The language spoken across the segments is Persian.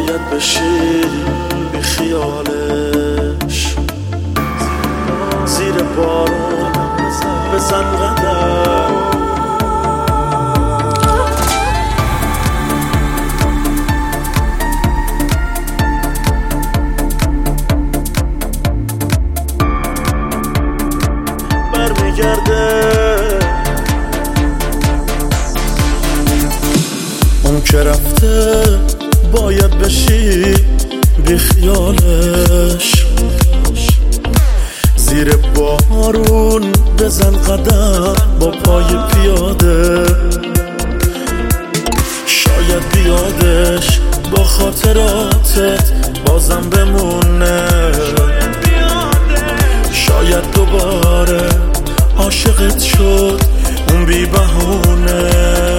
باید بشی بی خیالش، زیر بارون بزن قدم. برمیگرده اون که رفته، باید بشی بی خیالش، زیر بارون بزن قدم با پای پیاده. شاید بیادش با خاطراتت بازم بمونه، شاید دوباره عاشقت شد اون بی بهونه.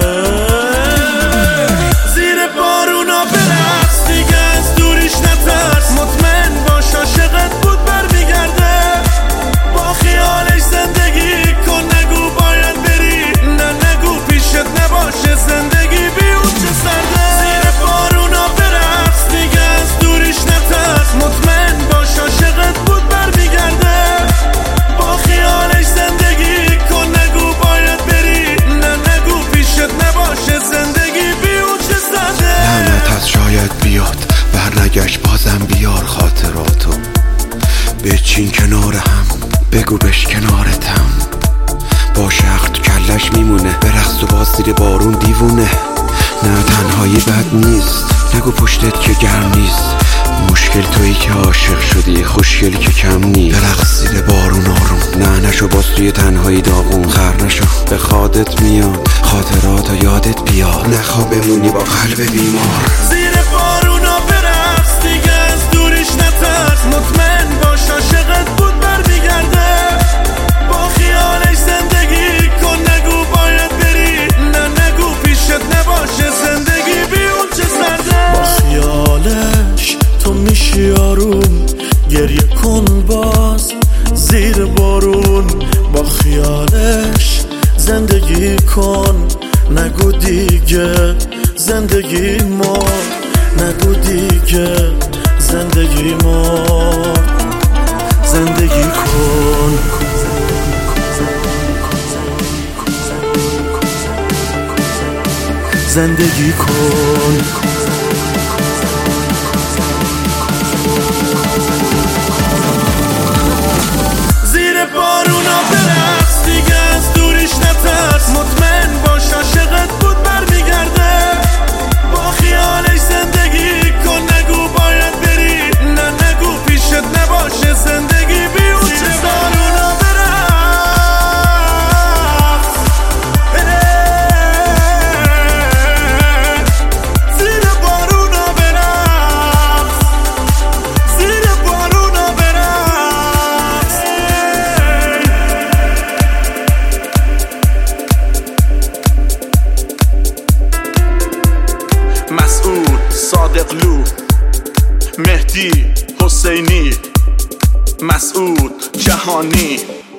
زیر بارونا برقص دیگه، از دوریش نترس، مطمئن باش عاشقت بود برمیگرده. با خیالش زندگی کن، نگو باید بری، نه نگو پیشت نباشه زندگی بی اون چه سرده. زیر بارونا برقص دیگه، از دوریش نترس، مطمئن باش عاشقت بود برمیگرده. با خیالش زندگی کن، نگو باید بری، نه نگو پیشت نباشه زندگی بی اون چه سرده. لعنت از شاید بیاد برنگشت، بازم بیار خاطراتو، بچین کنار هم، بگو بش کنارتم. با شخص تو کلش میمونه، برقص و باز زیر بارون دیوونه. نه تنهایی بد نیست، نگو پشتت که گرم نیست. مشکل تویی که عاشق شدی، خوشگلی که کم نیست. برقص زیر بارون آروم، نه نشو باز توی تنهایی داغون. خر نشو به خودت میاد، خاطراتو یادت بیاد، نخوا بمونی با قلب بیمار. زیر بارونا برقص دیگه، از دوریش نترس، مطمئن باش عاشقت بود برمیگرده. با خیالش زندگی کن، نگو باید بری، نه نگو پیشت نباشه زندگی بی اون چه سرده. با خیالش تو میشی آروم، گریه کن باز زیر بارون. با خیالش زندگی کن، نگو دیگه زندگی ما، نگو دیگه زندگی ما. زندگی کن، زندگی کن. زیر بارونا برقص دیگه، از دوریش نترس، مطمئن باش عاشقت بود برمیگرده. با خیالش زندگی کن، نگو باید بری، نه نگو پیشت نباشه زندگی بی اون چه بارونا برقص. زیر بارونا برقص، زیر بارونا برقص. مسعود صادقلو، مهدی حسینی، مسعود جهانی.